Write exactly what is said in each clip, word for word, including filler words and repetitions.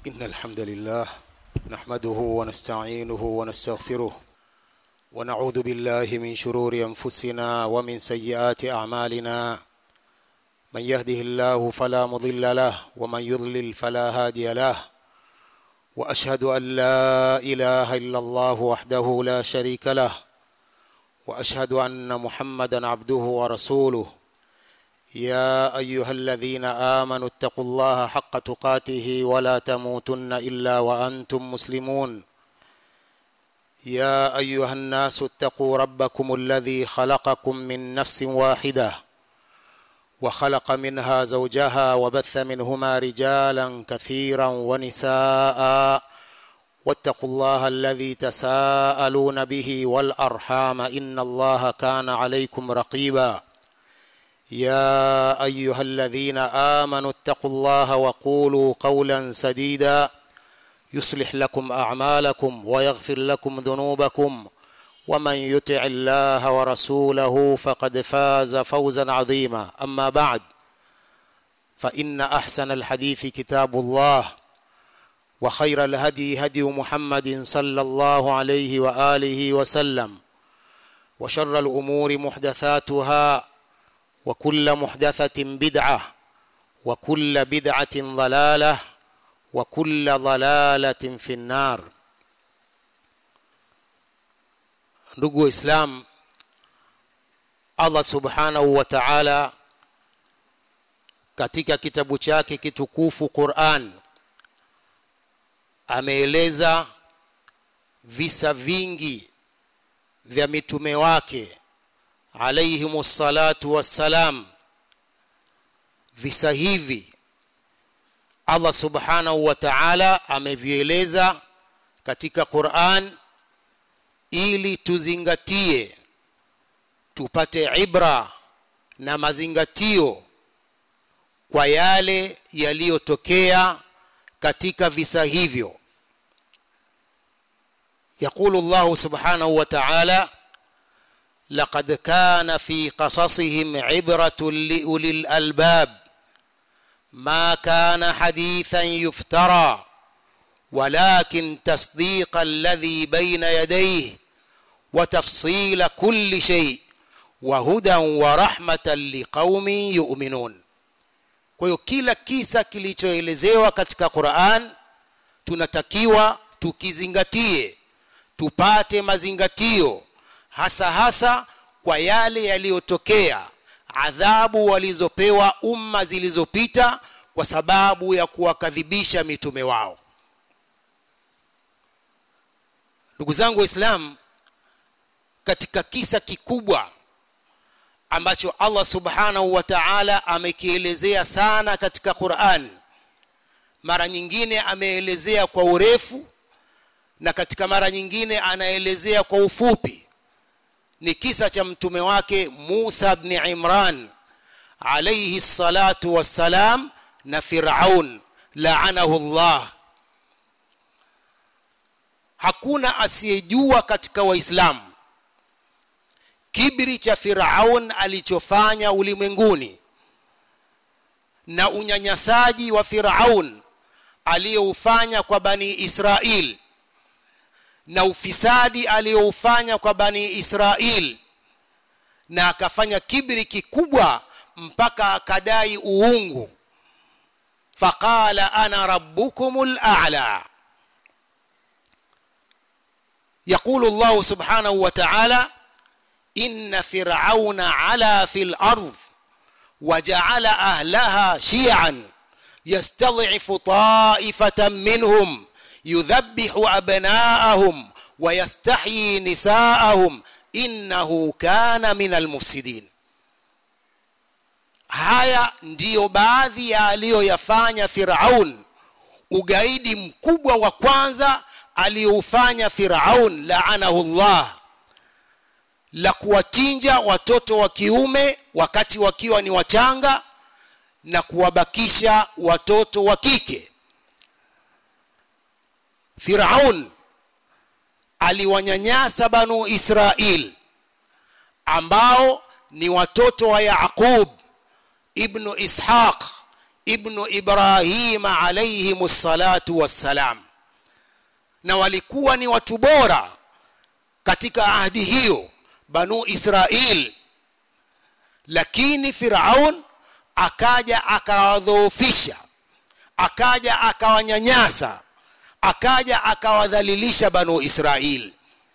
إن الحمد لله نحمده ونستعينه ونستغفره ونعوذ بالله من شرور أنفسنا ومن سيئات أعمالنا من يهده الله فلا مضل له ومن يضلل فلا هادي له وأشهد أن لا إله إلا الله وحده لا شريك له وأشهد أن محمدا عبده ورسوله يا أيها الذين آمنوا اتقوا الله حق تقاته ولا تموتن إلا وأنتم مسلمون يا أيها الناس اتقوا ربكم الذي خلقكم من نفس واحدة وخلق منها زوجها وبث منهما رجالا كثيرا ونساء واتقوا الله الذي تساءلون به والأرحام إن الله كان عليكم رقيبا يا أيها الذين آمنوا اتقوا الله وقولوا قولا سديدا يصلح لكم أعمالكم ويغفر لكم ذنوبكم ومن يطع الله ورسوله فقد فاز فوزا عظيما أما بعد فإن أحسن الحديث كتاب الله وخير الهدي هدي محمد صلى الله عليه وآله وسلم وشر الأمور محدثاتها وكل محدثة بدعة وكل بدعة ضلالة وكل ضلالة في النار. Ndugu Islam, Allah subhanahu wa ta'ala katika kitabu chake kitukufu Qur'an ameeleza visa vingi vya mitume wake alayhimus salatu wassalam. Visa hivi Allah subhanahu wa ta'ala amevieleza katika Qur'an ili tuzingatie, tupate ibra na mazingatio kwa yale yaliyotokea katika visa hivyo. Yaqulu Allah subhanahu wa ta'ala لقد كان في قصصهم عبرة لأولي الألباب ما كان حديثا يفترى ولكن تصديق الذي بين يديه وتفصيل كل شيء وهدى ورحمة لقوم يؤمنون. Kwa hiyo kila kisa kilichoelezewa katika Qur'an tunatakiwa tukizingatie, tupate mazingatio hasa hasa kwa yale yaliyotokea, adhabu walizopewa umma zilizopita kwa sababu ya kuwakadhibisha mitume wao. Ndugu zangu Waislamu, katika kisa kikubwa ambacho Allah subhanahu wa ta'ala amekielezea sana katika Qur'an, mara nyingine ameelezea kwa urefu na katika mara nyingine anaelezea kwa ufupi, ni kisa cha mtume wake Musa ibn Imran alayhi salatu wassalam na Firaun laanahu Allah. Hakuna asiyejua katika Waislamu kibri cha Firaun alichofanya ulimwenguni na unyanyasaji wa Firaun aliyoufanya kwa Bani Israil na ufisadi aliyoufanya kwa Bani Israil, na akafanya kibri kikubwa mpaka akadai uungu. Faqala ana rabbukumul a'la. Yaqulu Allah subhanahu wa ta'ala inna fir'auna 'ala fil ardh waja'ala ahlaha shi'an yastad'ifu ta'ifatan minhum yudhabbihu abna'ahum wa yastahyi nisa'ahum innahu kana minal mufsidin. Haya ndiyo baadhi ya aliyoyafanya Firaun, ugaidi mkubwa wa kwanza aliyoufanya Firaun laanahu Allah, la kuwachinja watoto wa kiume wakati wakiwa ni wachanga na kuwabakisha watoto wa kike. Firaun aliwanyanyasa Banu Israil ambao ni watoto wa Yaqub ibn Ishaq ibnu Ibrahim alayhi salatu wassalam, na walikuwa ni watu bora katika ahadi hiyo Banu Israil. Lakini Firaun akaja akawadhoofisha, akaja akawanyanyasa, akaja akawadhalilisha Banu Israil.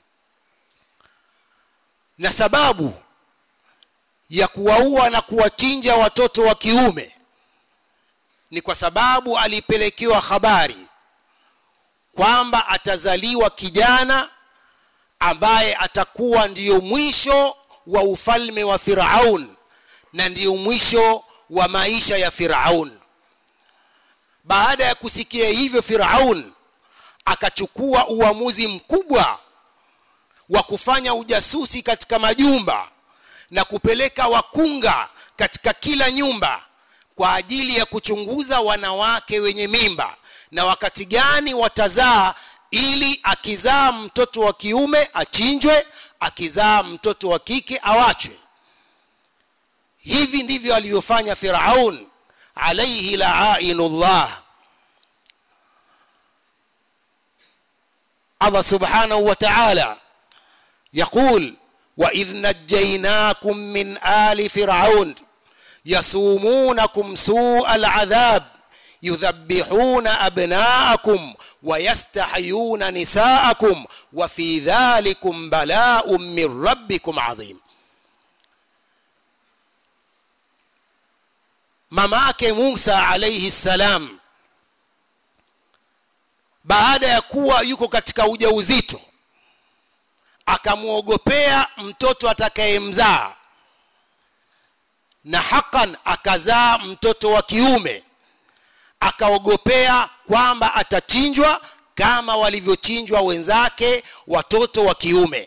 Na sababu ya kuwaua na kuwachinja watoto wa kiume ni kwa sababu alipelekewa habari kwamba atazaliwa kijana ambaye atakuwa ndiyo mwisho wa ufalme wa Firaun na ndiyo mwisho wa maisha ya Firaun. Baada ya kusikia hivyo, Firaun akachukua uamuzi mkubwa wa kufanya ujasusi katika majumba na kupeleka wakunga katika kila nyumba kwa ajili ya kuchunguza wanawake wenye mimba na wakati gani watazaa, ili akizaa mtoto wa kiume achinjwe, akizaa mtoto wa kike awachwe. Hivi ndivyo alivyofanya Firaun alayhi la'inullah. Allah subhanahu wa ta'ala يقول وإذ نجيناكم من آل فرعون يسومونكم سوء العذاب يذبحون أبناءكم ويستحيون نساءكم وفي ذلكم بلاء من ربكم عظيم. mamake Musa alayhi salam baada ya kuwa yuko katika ujauzito akamuogopea mtoto atakayemzaa, na hakan akazaa mtoto wa kiume, akaogopea kwamba atachinjwa kama walivyochinjwa wenzake watoto wa kiume.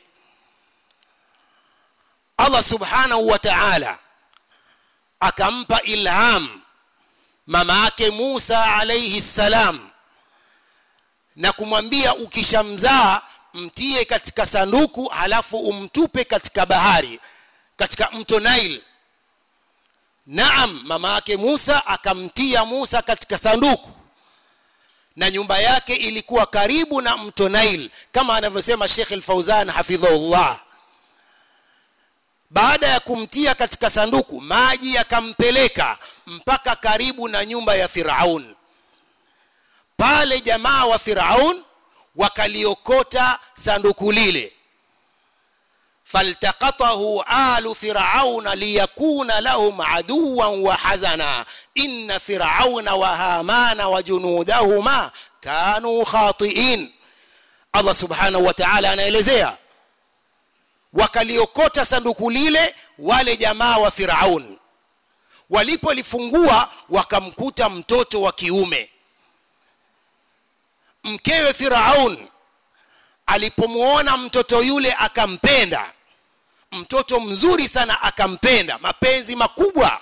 Allah subhanahu wa ta'ala akampa ilham mama yake Musa alayhi salam na kumwambia, ukishamzaa mtie katika sanduku halafu umtupe katika bahari, katika mto Nile. Naam, mama yake Musa akamtia Musa katika sanduku, na nyumba yake ilikuwa karibu na mto Nile kama anavyosema Sheikh Al-Fauzan hafidhahullah. Baada ya kumtia katika sanduku, maji yakampeleka mpaka karibu na nyumba ya Firaun. Pale jamaa wa Firaun wakaliokota sanduku lile. faltaqatahu alu firauna liyakuna lahum aduwan wa hazana inna firauna wa hamana wa junudahuma kanu khati'in. Allah subhanahu wa ta'ala anaelezea, wakaliokota sanduku lile wale jamaa wa Firaun. Walipolifungua wakamkuta mtoto wa kiume. Mkewe Firaun alipomuona mtoto yule akampenda, mtoto mzuri sana akampenda, mapenzi makubwa.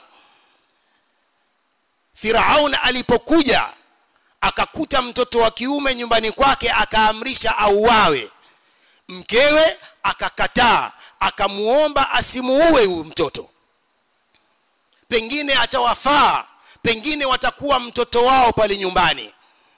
Firaun alipokuja akakuta mtoto wa kiume nyumbani kwake, akaamrisha auawe. Mkewe akakataa, akamuomba asimuue huyu mtoto, pengine atawafaa, pengine watakuwa mtoto wao pale nyumbani.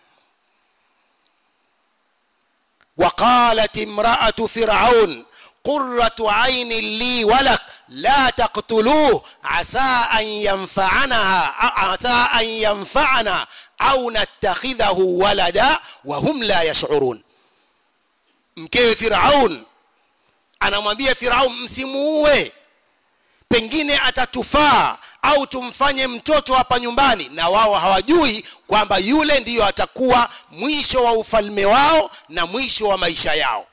وقالت امرأة فرعون قرة عين لي ولك لا تقتلوه عسى أن ينفعنا عسى أن ينفعنا أو نتخذه ولدا وهم لا يشعرون. mkewe Firaun anamwambia Firaun, msimuue, pengine atatufaa au tumfanye mtoto hapa nyumbani. Na wao hawajui kwamba yule ndiyo atakuwa mwisho wa ufalme wao na mwisho wa maisha yao.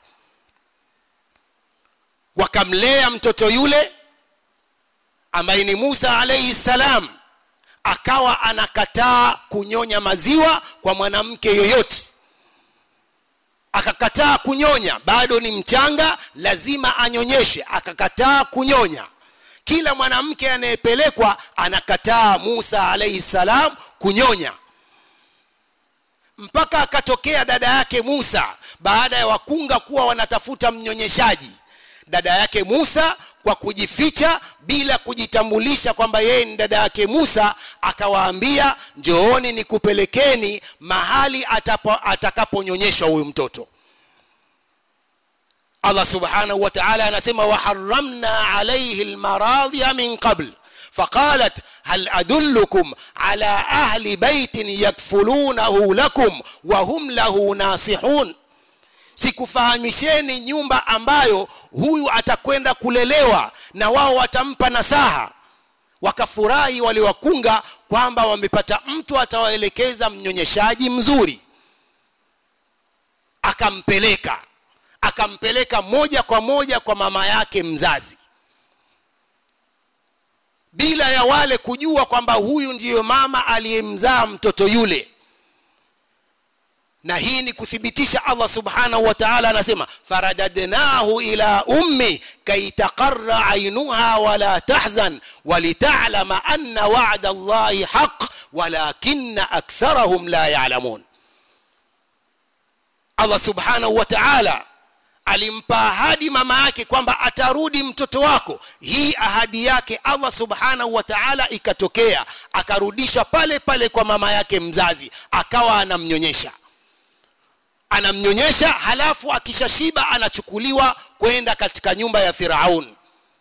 Wakamlea mtoto yule ambaye ni Musa alayhi salam, akawa anakataa kunyonya maziwa kwa mwanamke yoyote. Akakataa kunyonya, bado ni mchanga, lazima anyonyeshe, akakataa kunyonya. Kila mwanamke anayepelekwa anakataa Musa alayhi salam kunyonya, mpaka akatokea dada yake Musa. Baada ya wakunga kuwa wanatafuta mnyonyeshaji, dada yake Musa kwa kujificha bila kujitambulisha kwamba yeye ni dada yake Musa, akawaambia njooni nikupelekeni mahali atakaponyonyeshwa huyu mtoto. Allah subhanahu wa ta'ala anasema wa harramna alayhi almaradhiya min qabl faqalat hal adullukum ala ahli baytin yakfulunahu lakum wa hum lahu nasihun, sikufahamisheni nyumba ambayo huyu atakwenda kulelewa na wao watampa nasaha. Wakafurahi wale wakunga kwamba wamepata mtu atawaelekeza mnyonyeshaji mzuri. Akampeleka akampeleka moja kwa moja kwa mama yake mzazi, bila ya wale kujua kwamba huyu ndiyo mama aliyemzaa mtoto yule. Na hii ni kuthibitisha Allah subhanahu wa ta'ala anasema faradadnahu ila ummi kay taqarra aynuha wala tahzan walita'lama anna wa'da Allahi haqq walakinna aktharahum la ya'lamun. Allah subhanahu wa ta'ala alimpa ahadi mama yake kwamba atarudi mtoto wako. Hii ahadi yake Allah subhanahu wa ta'ala ikatokea, akarudishwa pale pale kwa mama yake mzazi, akawa anamnyonyesha anamnyonyesha halafu akishashiba anachukuliwa kwenda katika nyumba ya Firaun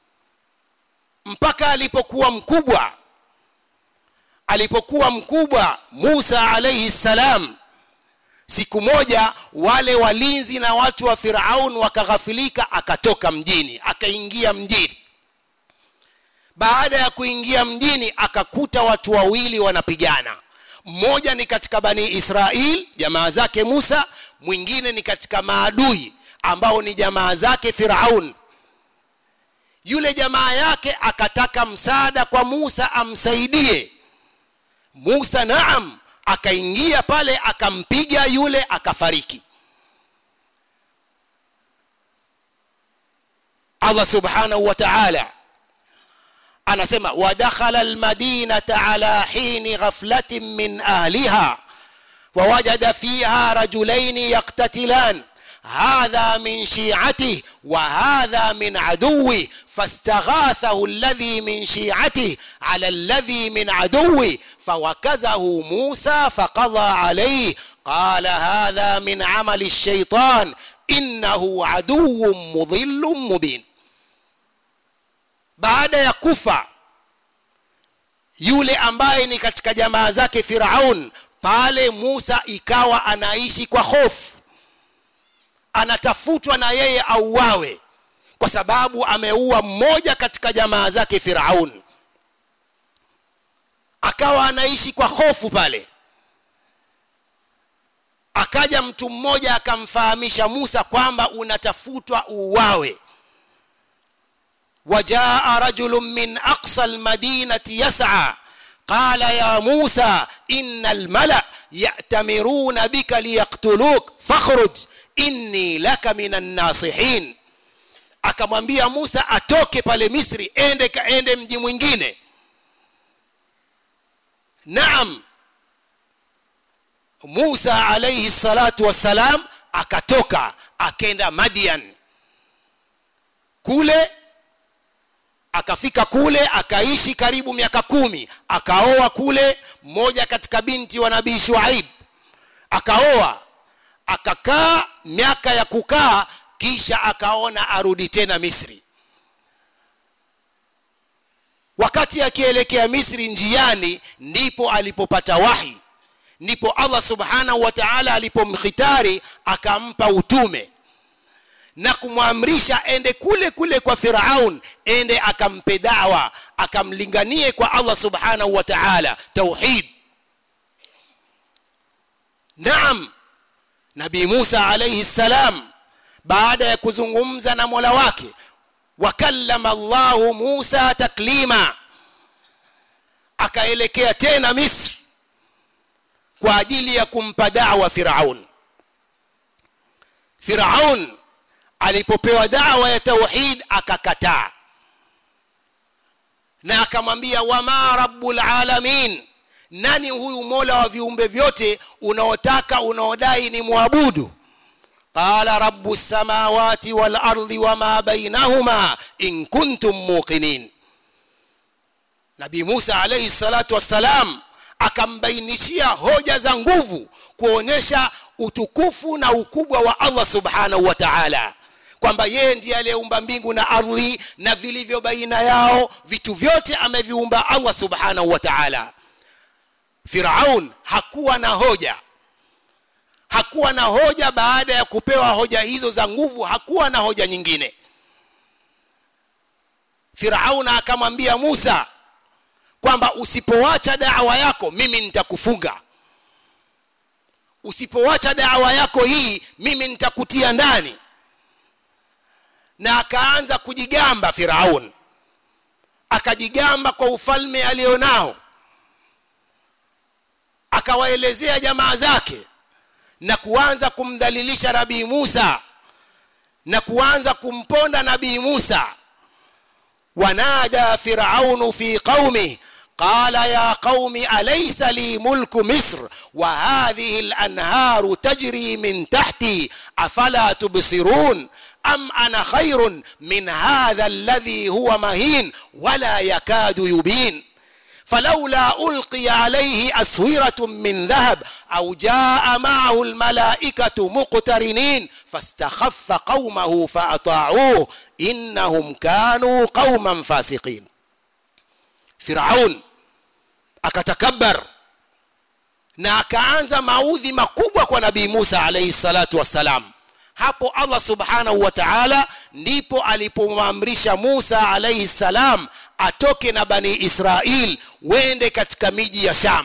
mpaka alipokuwa mkubwa. Alipokuwa mkubwa Musa alayhi salam, siku moja wale walinzi na watu wa Firaun wakaghafilika, akatoka mjini akaingia mjini. Baada ya kuingia mjini akakuta watu wawili wanapigana. Mmoja ni katika Bani Israel, jamaa zake Musa, mwingine ni katika maadui ambao ni jamaa zake Firaun. Yule jamaa yake akataka msaada kwa Musa amsaidie. Musa naam, akaingia pale akampiga yule akafariki. Allah subhanahu wa ta'ala anasema wadakhala almadinata ala hini ghaflatin min ahliha ووجد فيها رجلين يقتتلان هذا من شيعته وهذا من عدوه فاستغاثه الذي من شيعته على الذي من عدوه فوكزه موسى فقضى عليه قال هذا من عمل الشيطان إنه عدو مضل مبين. baada ya kufa yule ambaye ni katika jamaa zake Firaun, pale Musa ikawa anaishi kwa hofu, anatafutwa na yeye auawe kwa sababu ameua mmoja katika jamaa zake Firaun. Akawa anaishi kwa hofu pale. Akaja mtu mmoja akamfahamisha Musa kwamba unatafutwa uuawe. wajaa rajulun min aqsa almadinati yas'a قال يا موسى إن الملأ يأتمرون بك ليقتلوك فاخرج إني لك من الناصحين. akamwambia Musa atoke pale Misri, ende kaende mji mwingine. Naam, Musa alayhi salatu wassalam akatoka akenda Madian. Kule akafika kule akaishi karibu miaka kumi. Akaoa kule mmoja katika binti wa Nabii Shuaib, akaoa akakaa miaka ya kukaa, kisha akaona arudi tena Misri. Wakati akielekea Misri njiani ndipo alipopata wahi, ndipo Allah subhanahu wa ta'ala alipomkhitari akampa utume na kumwamrisha ende kule kule kwa Firaun, ende akampe dawa, akamlinganie kwa Allah subhanahu wa ta'ala tauhid. Naam, Nabii Musa alayhi salam baada ya kuzungumza na Mola wake, wakallama Allahu Musa taklima, akaelekea tena Misri kwa ajili ya kumpa dawa Firaun. Firaun alipopewa dawa ya tauhid akakataa, na akamwambia wama rabbul alamin, nani huyu mola wa viumbe vyote unaotaka unaodai ni muabudu? qala rabbus samawati wal ardi wama bainahuma in kuntum muqinin. Nabii Musa alayhi salatu wassalam akambainishia hoja za nguvu kuonesha utukufu na ukubwa wa Allah subhanahu wa ta'ala, kwamba yeye ndiye aliyeumba mbingu na ardhi na vilivyo baina yao, vitu vyote ameviumba Allah subhanahu wa ta'ala. Firaun hakuwa na hoja, hakuwa na hoja. Baada ya kupewa hoja hizo za nguvu, hakuwa na hoja nyingine. Firaun akamwambia Musa kwamba usipoacha da'wa yako mimi nitakufunga, usipoacha da'wa yako hii mimi nitakutia ndani. Na akaanza kujigamba Firaun, akajigamba kwa ufalme alionao, akawaelezea jamaa zake na kuanza kumdhalilisha Nabii Musa na kuanza kumponda Nabii Musa. wanada Firaun fi qaumi qala ya qaumi alaysa li mulku misr wa hadhihi al-anharu tajri min tahti afala tubsirun am ana khairun min hadha alladhi huwa mahin wala yakadu yubin فلولا ألقي عليه أسورة من ذهب أو جاء معه الملائكة مقترنين فاستخف قومه فأطاعوه إنهم كانوا قوما فاسقين. فرعون akatakabbar na akaanza maudhi makubwa kwa Nabii Musa alayhi salatu wassalam. Hapo Allah subhanahu wa ta'ala ndipo alipomwamrisha Musa alayhi salam atoke na Bani Israil wende katika miji ya Sham.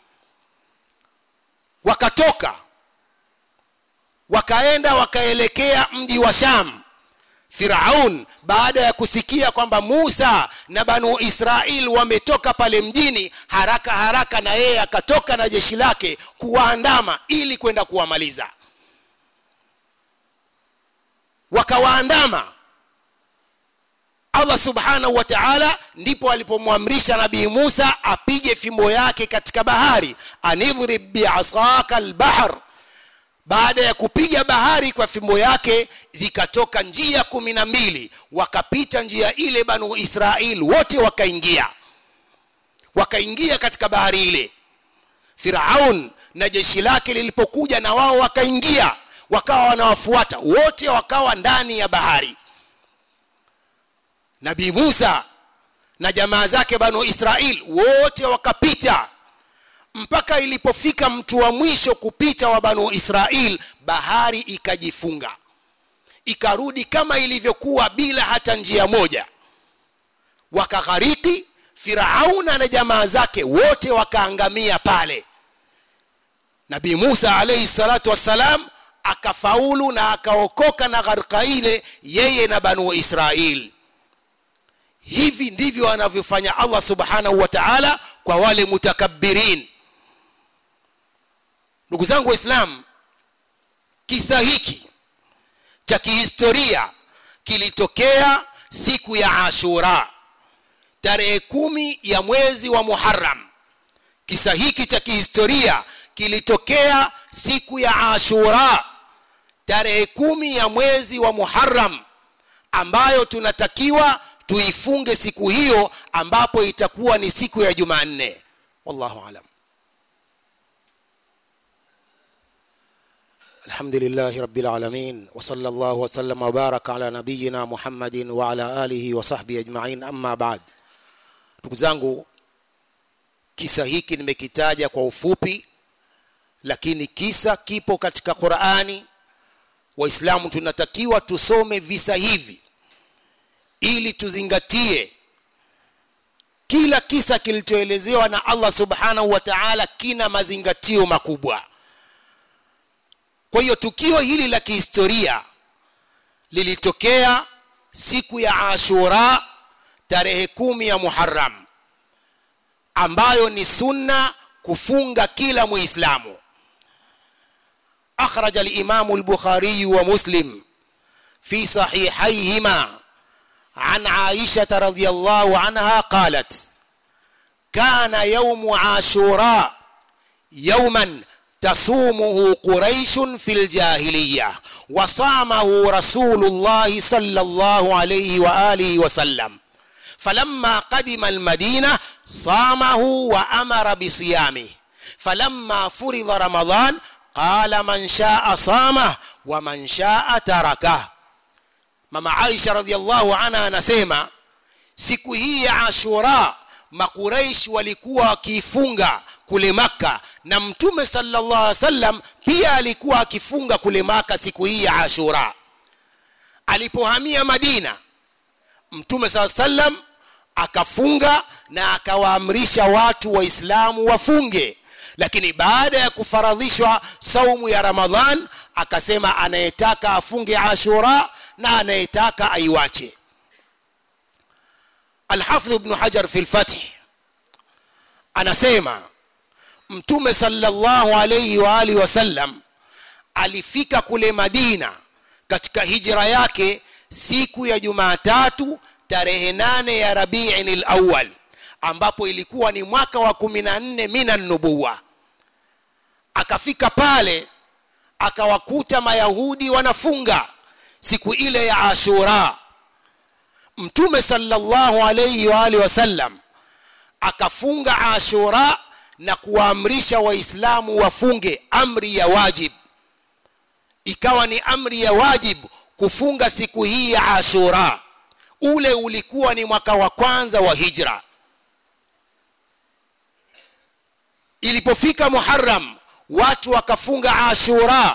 Wakatoka wakaenda wakaelekea mji wa Sham. Firaun baada ya kusikia kwamba Musa na Banu Israil wametoka pale mjini, haraka haraka na yeye akatoka na jeshi lake kuwaandama ili kwenda kuwamaliza. Wakawaandama. Allah subhanahu wa ta'ala ndipo alipomwamrisha Nabii Musa apige fimbo yake katika bahari, anidhrib bi'asaka al-bahr. Baada ya kupiga bahari kwa fimbo yake, zikatoka njia kumi na mbili, wakapita njia ile Banu Israil wote wakaingia. Wakaingia katika bahari ile. Firaun na jeshi lake lilipokuja na wao wakaingia, wakawa wanawafuata, wote wakawa ndani ya bahari. Nabii Musa na jamaa zake Banu Israil wote wakapita mpaka ilipofika mtu wa mwisho kupita wa Banu Israil, bahari ikajifunga, ikarudi kama ilivyokuwa bila hata njia moja. Wakaghariki. Firauna na jamaa zake wote wakaangamia pale. Nabii Musa alayhi salatu wassalam akafaulu na akaokoka na gharqa ile, yeye na Banu Israil. Hivi ndivyo anavyofanya Allah subhanahu wa ta'ala kwa wale mutakabbirin. Ndugu zangu Waislamu, kisa hiki cha kihistoria kilitokea siku ya Ashura, tarehe kumi ya mwezi wa Muharram. Kisa hiki cha kihistoria kilitokea siku ya Ashura, tarehe kumi ya mwezi wa Muharram, ambayo tunatakiwa tuifunge siku hiyo, ambapo itakuwa ni siku ya Jumanne. Wallahu alam. Alhamdulillahi rabbil alamin wa sallallahu wa sallama wa baraka ala nabiyyina Muhammadin wa ala alihi wa sahbihi ajma'in, amma ba'd. Ndugu zangu, kisa hiki nimekitaja kwa ufupi, lakini kisa kipo katika Qur'ani. Waislamu tunatakiwa tusome visa hivi ili tuzingatie kila kisa kilichoelezewa na Allah subhanahu wa ta'ala kina mazingatio makubwa. Kwa hiyo tukio hili la kihistoria lilitokea siku ya Ashura, tarehe kumi ya Muharram, ambayo ni sunna kufunga kila Muislamu. أخرج الإمام البخاري ومسلم في صحيحيهما عن عائشة رضي الله عنها قالت: كان يوم عاشوراء يوما تصومه قريش في الجاهلية وصامه رسول الله صلى الله عليه وآله وسلم فلما قدم المدينة صامه وأمر بصيامه فلما فرض رمضان قال من شاء صامه ومن شاء تركه. Mama Aisha radhiallahu anha anasema siku hii ya Ashura Makuraish walikuwa wakifunga kule Makka na Mtume sallallahu alaihi wasallam pia alikuwa akifunga kule Makka siku hii ya Ashura. Alipohamia Madina Mtume sallallahu alaihi wasallam akafunga na akawaamrisha watu waislamu wafunge, lakini baada ya kufaradhishwa saumu ya Ramadhan akasema anayetaka afunge Ashura na anayetaka aiwache. Al-Hafidh Ibn Hajar fi al-Fath anasema Mtume sallallahu alayhi wa alihi wasallam alifika kule Madina katika hijra yake siku ya Jumatatu tarehe nane ya Rabi'il Awwal, ambapo ilikuwa ni mwaka wa kumi na nne minan nubuwa. Akafika pale akawakuta Mayahudi wanafunga siku ile ya Ashura. Mtume sallallahu alayhi wa alihi wasallam akafunga Ashura na kuamrisha waislamu wafunge, amri ya wajib. Ikawa ni amri ya wajib kufunga siku hii ya Ashura. Ule ulikuwa ni mwaka wa kwanza wa hijra. Ilipofika Muharram watu wakafunga Ashura.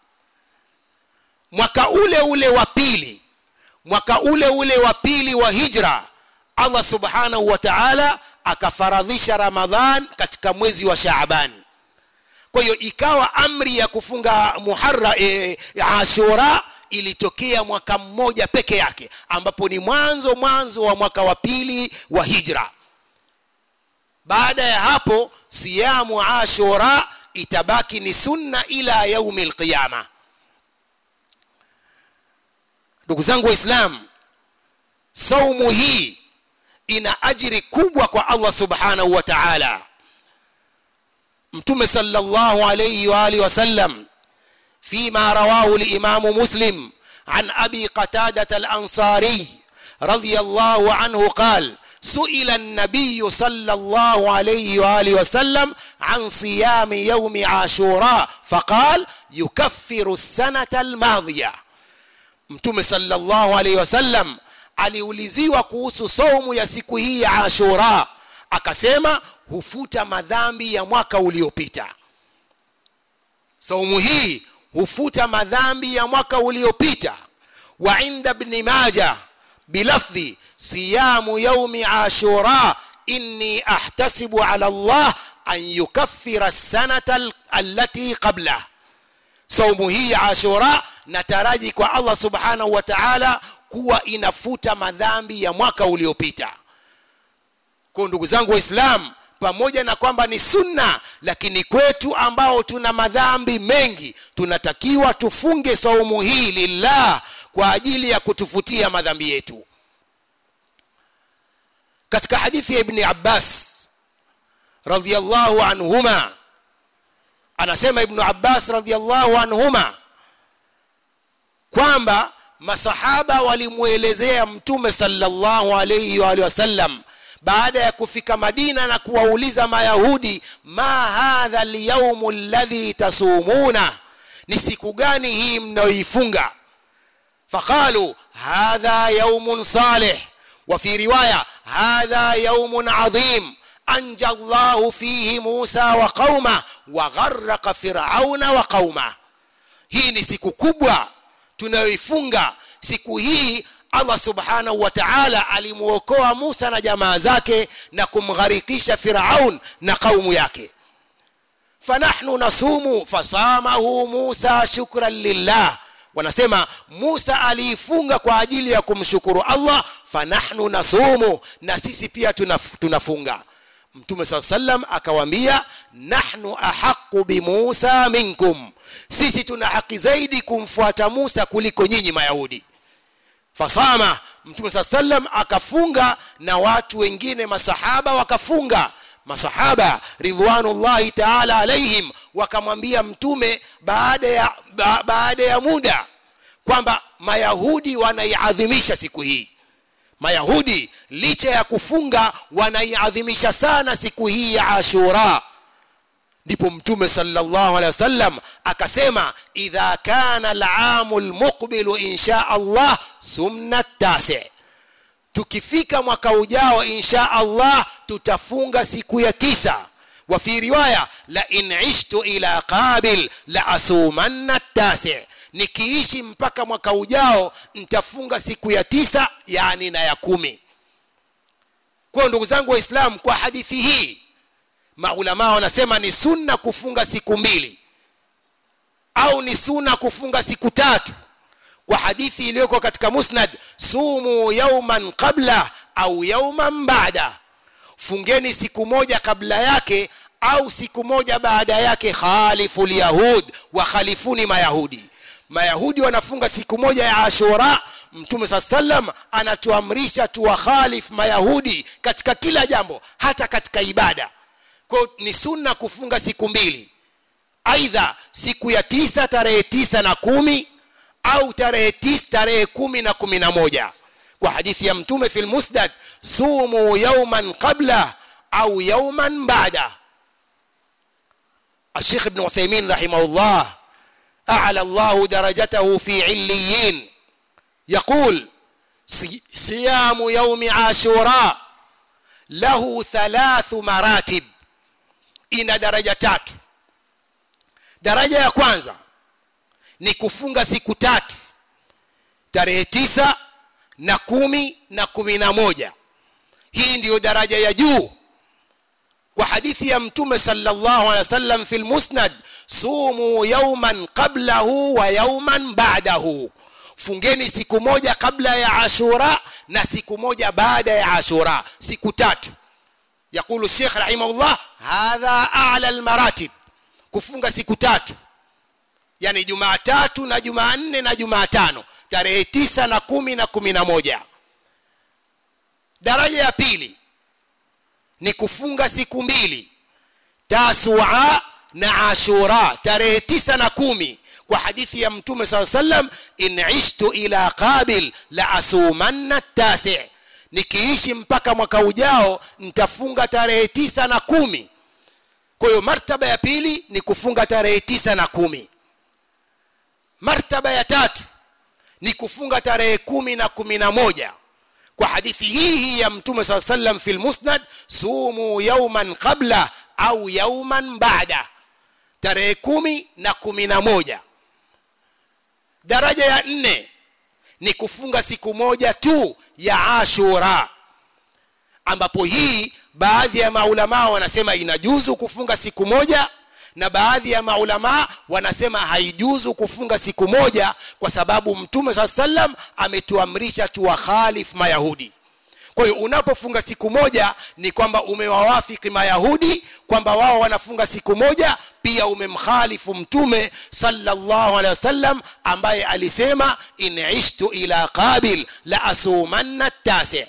Mwaka ule ule wa pili, mwaka ule ule wa pili wa hijra, Allah subhanahu wa ta'ala akafaradhisha Ramadhan katika mwezi wa Shaaban. Kwa hiyo ikawa amri ya kufunga Muharram e, Ashura ilitokea mwaka mmoja peke yake, ambapo ni mwanzo mwanzo wa mwaka wa pili wa hijra. Baada ya hapo siyamu Ashura itabaki ni sunna ila yaumil qiyama. Ndugu zangu Waislamu, saumu hii ina ajiri kubwa kwa Allah subhanahu wa ta'ala. Mtume sallallahu alayhi wa alihi wasallam فيما رواه الإمام مسلم عن أبي قتادة الأنصاري رضي الله عنه قال سئل النبي صلى الله عليه وآله وسلم عن صيام يوم عاشوراء فقال يكفر السنة الماضية. Mtume sallallahu alayhi wasallam aliuliziwa kuhusu saumu ya siku hii ya Ashura, akasema hufuta madhambi ya mwaka uliopita. Saumu hii hufuta madhambi ya mwaka uliopita. Wa inda ibn Majah bilafdhi siyamu yawmi Ashura inni ahtasibu ala Allah an yukaffira as-sanata allati qabla. Saumu hii ya Ashura nataraji kwa Allah subhanahu wa ta'ala kuwa inafuta madhambi ya mwaka uliopita. Kwa ndugu zangu Waislamu, pamoja na kwamba ni sunna, lakini kwetu ambao tuna madhambi mengi tunatakiwa tufunge saumu hii lillah kwa ajili ya kutufutia madhambi yetu. Katika hadithi ya Ibn Abbas radhiyallahu anhuma anasema Ibn Abbas radhiyallahu anhuma kwamba masahaba walimuelezea Mtume sallallahu alayhi wa alihi wasallam baada ya kufika Madina na kuwauliza Mayahudi, ma hadha al-yawm alladhi tasumuna, ni siku gani hii mnaoifunga? Faqalu hadha yawmun salih, wa fi riwaya hadha yawmun adhim anja Allahu fihi Musa wa qauma wa gharraqa Fir'auna wa qauma. Hii ni siku kubwa tunayoifunga. Siku hii Allah subhanahu wa ta'ala alimuokoa Musa na jamaa zake na kumgharikisha Firaun na kaumu yake. Fanahnu nasumu fasamahu Musa shukran lillah. Wanasema Musa aliifunga kwa ajili ya kumshukuru Allah, fanahnu nasumu, na sisi pia tunaf, tunafunga. Mtume sallallahu alayhi wasallam akawaambia, nahnu ahaqqu bi Musa minkum, sisi tuna haki zaidi kumfuata Musa kuliko nyinyi Mayahudi. Fasama, Mtume sallallahu alayhi wasallam akafunga na watu wengine masahaba wakafunga. Masahaba ridwanullahi ta'ala alaihim wakamwambia Mtume baada ya ba, baada ya muda, kwamba Mayahudi wanaiadhimisha siku hii. Mayahudi licha ya kufunga wanaiadhimisha sana siku hii ya Ashura. Ndipo Mtume sallallahu alaihi wasallam akasema, idha kana al-aamul muqbilu insha Allah sumna tasi, tukifika mwaka ujao insha Allah tutafunga siku ya tisa. Wa fi riwaya, la in ishtu ila qabil la asumanna tasi, nikiishi mpaka mwaka ujao nitafunga siku ya tisa, yani na ya kumi. Kwa ndugu zangu waislamu, kwa hadithi hii maulama wanasema ni sunna kufunga siku mbili au ni sunna kufunga siku tatu, kwa hadithi iliyoko katika Musnad, sumu yawman qabla au yawman ba'da, fungeni siku moja kabla yake au siku moja baada yake. Khaliful yahud wa khalifuni mayahudi. Mayahudi wanafunga siku moja ya Ashura, Mtume sallam anatuamrisha tuwakhalif mayahudi katika kila jambo, hata katika ibada. Kwa ni sunna kufunga siku mbili, aidha siku ya tisa tarehe tisa na kumi au tarehe tisa tarehe kumi na kumi na moja, kwa hadithi ya Mtume fil Musnad, sumu yawman qabla au yawman ba'da. الشيخ ابن عثيمين رحمه الله أعلى الله درجته في عليين يقول صيام يوم عاشوراء له ثلاث مراتب، ina daraja tatu. Daraja ya kwanza ni kufunga siku tatu, tarehe tisa na kumi na kumi na moja. Hii ndiyo daraja ya juu, kwa hadithi ya Mtume sallallahu alaihi wasallam fil Musnad, sumu yawman qablahu wa yawman ba'dahu, fungeni siku moja kabla ya Ashura na siku moja baada ya Ashura, siku tatu. Yakulu Sheikh rahimahullah, hadha a'la al-maratib, kufunga siku tatu, yani Jumatatu na Jumanne na Jumatano, tarehe tisa na kumi na kumi na moja. Daraja ya pili ni kufunga siku mbili, Tasua na Ashura, tarehe tisa na kumi, kwa hadithi ya Mtume sallallahu alaihi wasallam, in ishtu ila qabil la asumanna tasi, nikiishi mpaka mwaka ujao nitafunga tarehe tisa na kumi. Kwa hiyo martaba ya pili ni kufunga tarehe tisa na kumi. Martaba ya tatu ni kufunga tarehe kumi na kumi na moja, kwa hadithi hii ya Mtume sallallahu alaihi wasallam fil Musnad, sumu yawman qabla au yawman ba'da, tarehe kumi na kumi na moja. Daraja ya nne ni kufunga siku moja tu ya Ashura, ambapo hii baadhi ya maulama wanasema inajuzu kufunga siku moja na baadhi ya maulama wanasema haijuzu kufunga siku moja, kwa sababu Mtume sallallahu alaihi wasallam ametuamrisha tuwakhalif mayahudi. Kwa hiyo unapofunga siku moja ni kwamba umewawafiki mayahudi kwamba wao wanafunga siku moja, pia umemkhalifu Mtume sallallahu alaihi wasallam ambaye alisema, in ishtu ila qabil la asumanna tasi.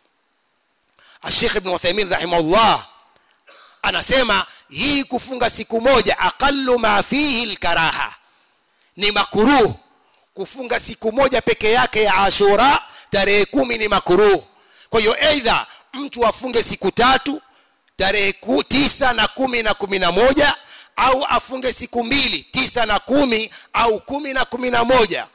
Sheikh Ibn Uthaymeen rahimahullah anasema hii kufunga siku moja aqallu ma fihi al-karaha, ni makruh kufunga siku moja peke yake ya Ashura tarehe kumi, ni makruh. Kwa hiyo aidha mtu afunge siku tatu, tarehe tisa na kumi na kumi na moja, au afunge siku mbili, tisa na kumi au kumi na kumi na moja.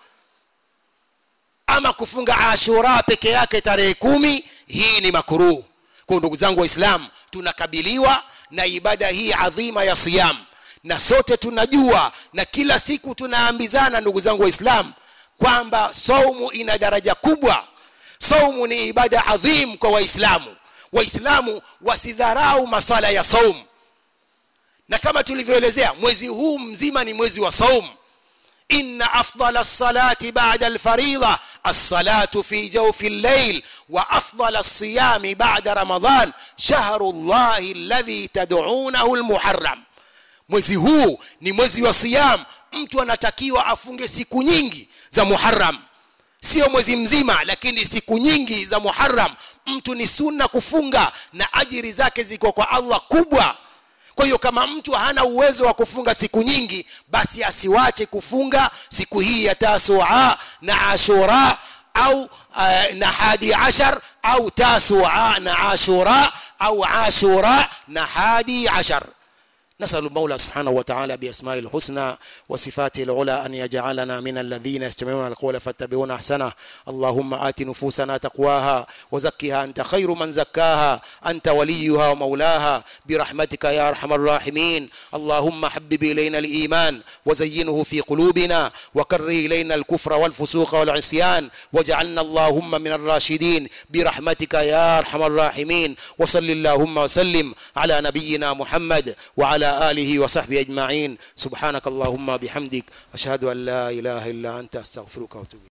Ama kufunga Ashura peke yake tarehe kumi, hii ni makruh. Kwa ndugu zangu waislamu, tunakabiliwa na ibada hii adhima ya siyam, na sote tunajua na kila siku tunaambizana ndugu zangu waislamu kwamba saumu ina daraja kubwa. Saumu ni ibada adhim kwa waislamu. Waislamu wasidharau masala ya saumu, na kama tulivyoelezea, mwezi huu mzima ni mwezi wa saumu. Inna afdala as-salati ba'da al-fariida as-salatu fi jawfi al-layl wa afdala as-siyami ba'da ramadan shahrullahi alladhi tad'unahu al-muharram. Mwezi huu ni mwezi wa siyam, mtu anatakiwa afunge siku nyingi za Muharram, sio mwezi mzima, lakini siku nyingi za Muharram mtu ni sunna kufunga, na ajiri zake ziko kwa Allah kubwa. Kwa hiyo kama mtu hana uwezo wa kufunga siku nyingi, basi asiwache kufunga siku hii ya Tasua na Ashura au uh, na hadi ashar au Tasua na Ashura au Ashura na hadi ashar. نسأل المولى سبحانه وتعالى بأسماء الحسنى وصفاته العلى أن يجعلنا من الذين يستمعون القول فاتبعون أحسنه. اللهم آت نفوسنا تقواها وزكها أنت خير من زكاها أنت وليها ومولاها برحمتك يا أرحم الراحمين. اللهم حبب إلينا الإيمان وزينه في قلوبنا وكره إلينا الكفر والفسوق والعصيان واجعلنا اللهم من الراشدين برحمتك يا أرحم الراحمين. وصل اللهم وسلم على نبينا محمد وعلى آله وصحبه أجمعين. سبحانك اللهم بحمدك أشهد أن لا إله إلا أنت أستغفرك وأتوب إليك.